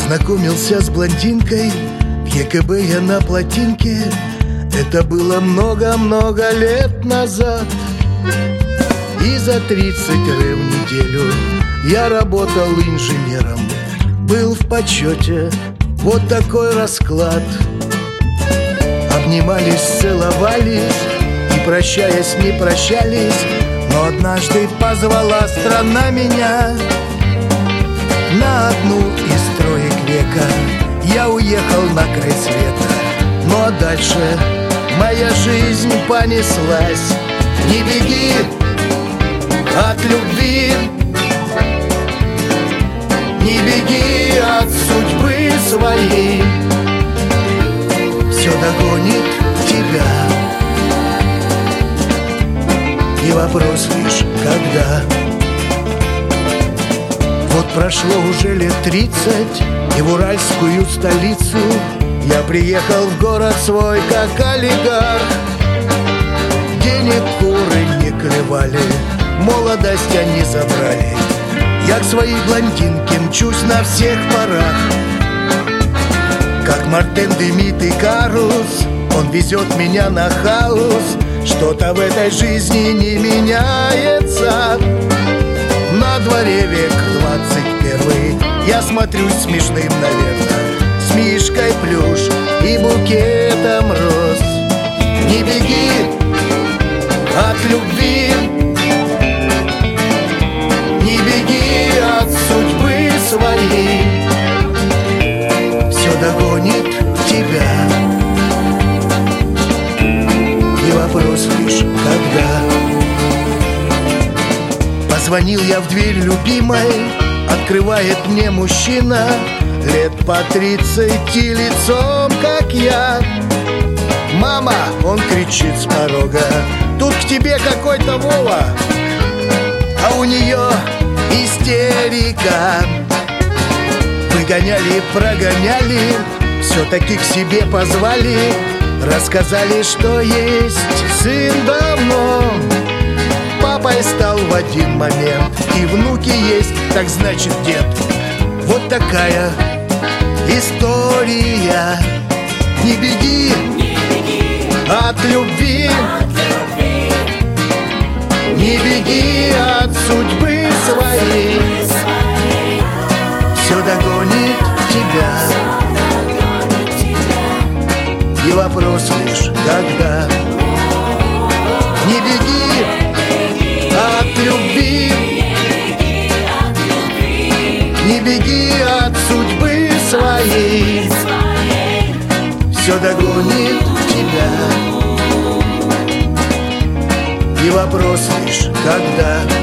Познакомился с блондинкой в ЕКБ я на плотинке. Это было много-много лет назад. И за 30 в неделю я работал инженером. Был в почете, вот такой расклад. Обнимались, целовались и, прощаясь, не прощались. Но однажды позвала страна меня на одну из троек века. Я уехал на край света. Ну а дальше моя жизнь понеслась. Не беги от любви, не беги от судьбы своей. Все догонит тебя. И вопрос лишь когда. Вот прошло уже лет 30, и в уральскую столицу я приехал в город свой как олигарх. Денег куры не клевали, молодость они забрали. Я к своей блондинке мчусь на всех парах. Как Мартен дымит и Карус, он везет меня на хаос. Что-то в этой жизни не меняется. На дворе век 21. Я смотрюсь смешным, наверное, с мишкой плюш и букетом роз. Не беги от любви, не беги от судьбы своей. Все догонит тебя. И вопрос лишь когда. Позвонил я в дверь любимой, открывает мне мужчина лет по 30, лицом как я. Мама, он кричит с порога, тут к тебе какой-то Вова, а у нее истерика. Выгоняли, прогоняли, все-таки к себе позвали. Рассказали, что есть сын давно папой стал в один момент, и внуки есть, так значит дед. Вот такая история. Не беги от любви, не беги от судьбы своей. Все догонит тебя. И вопрос лишь когда. Не беги от любви, не беги от судьбы своей. Все догонит тебя. И вопрос лишь когда.